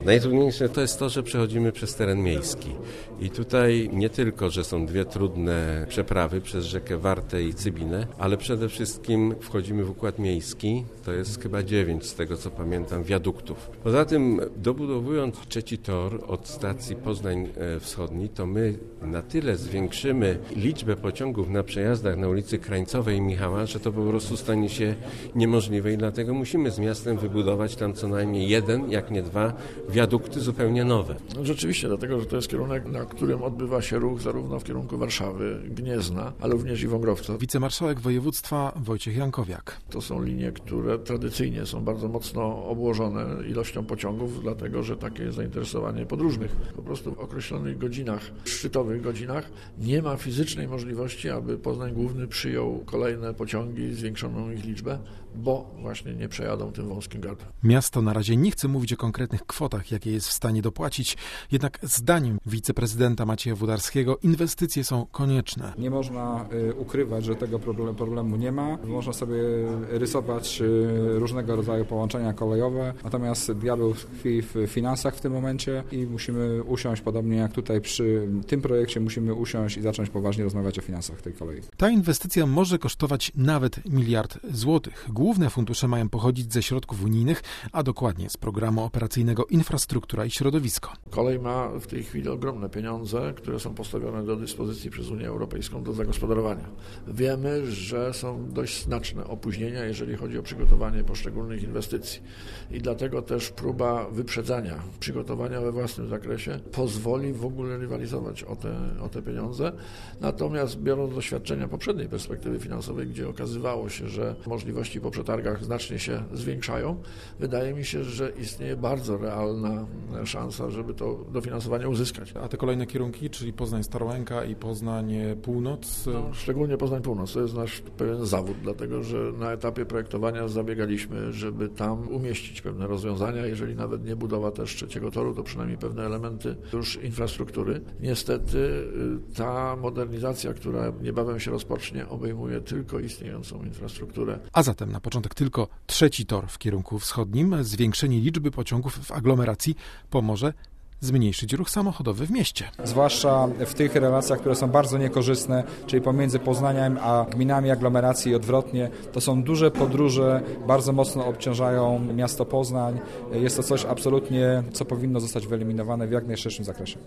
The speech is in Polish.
Najtrudniejsze to jest to, że przechodzimy przez teren miejski i tutaj nie tylko, że są dwie trudne przeprawy przez rzekę Wartę i Cybinę, ale przede wszystkim wchodzimy w układ miejski, to jest chyba 9 z tego co pamiętam wiaduktów. Poza tym dobudowując trzeci tor od stacji Poznań Wschodniej, to my na tyle zwiększymy liczbę pociągów na przejazdach na ulicy Krańcowej i Michała, że to po prostu stanie się niemożliwe i dlatego musimy z miastem wybudować tam co najmniej jeden, jak nie dwa wiadukty zupełnie nowe. No rzeczywiście, dlatego, że to jest kierunek, na którym odbywa się ruch zarówno w kierunku Warszawy, Gniezna, ale również i Wągrowca. Wicemarszałek województwa Wojciech Jankowiak. To są linie, które tradycyjnie są bardzo mocno obłożone ilością pociągów, dlatego, że takie jest zainteresowanie podróżnych. Po prostu w określonych godzinach, szczytowych godzinach nie ma fizycznej możliwości, aby Poznań Główny przyjął kolejne pociągi, zwiększoną ich liczbę, bo właśnie nie przejadą tym wąskim gardłem. Miasto na razie nie chce mówić o konkretnych kwotach, jakie jest w stanie dopłacić, jednak zdaniem wiceprezydenta Macieja Włodarskiego inwestycje są konieczne. Nie można ukrywać, że tego problemu nie ma. Można sobie rysować różnego rodzaju połączenia kolejowe, natomiast diabeł tkwi w finansach w tym momencie i musimy usiąść, podobnie jak tutaj przy tym projekcie, musimy usiąść i zacząć poważnie rozmawiać o finansach tej kolei. Ta inwestycja może kosztować nawet 1 miliard złotych. Główne fundusze mają pochodzić ze środków unijnych, a dokładnie z programu operacyjnego Infrastruktura i Środowisko. Kolej ma w tej chwili ogromne pieniądze, które są postawione do dyspozycji przez Unię Europejską do zagospodarowania. Wiemy, że są dość znaczne opóźnienia, jeżeli chodzi o przygotowanie poszczególnych inwestycji. I dlatego też próba wyprzedzania, przygotowania we własnym zakresie pozwoli w ogóle rywalizować o te pieniądze. Natomiast biorąc doświadczenia poprzedniej perspektywy finansowej, gdzie okazywało się, że możliwości po przetargach znacznie się zwiększają, wydaje mi się, że istnieje bardzo realna szansa, żeby to dofinansowanie uzyskać. A te kolejne kierunki, czyli Poznań Starołęka i Poznań Północ? Szczególnie Poznań Północ, to jest nasz pewien zawód, dlatego że na etapie projektowania zabiegaliśmy, żeby tam umieścić pewne rozwiązania, jeżeli nawet nie budowa też trzeciego toru, to przynajmniej pewne elementy już infrastruktury. Niestety ta modernizacja, która niebawem się rozpocznie, obejmuje tylko istniejącą infrastrukturę. A zatem na początek tylko trzeci tor w kierunku wschodnim. Zwiększenie liczby pociągów w aglomeracji pomoże zmniejszyć ruch samochodowy w mieście. Zwłaszcza w tych relacjach, które są bardzo niekorzystne, czyli pomiędzy Poznaniem a gminami aglomeracji i odwrotnie. To są duże podróże, bardzo mocno obciążają miasto Poznań. Jest to coś absolutnie, co powinno zostać wyeliminowane w jak najszerszym zakresie.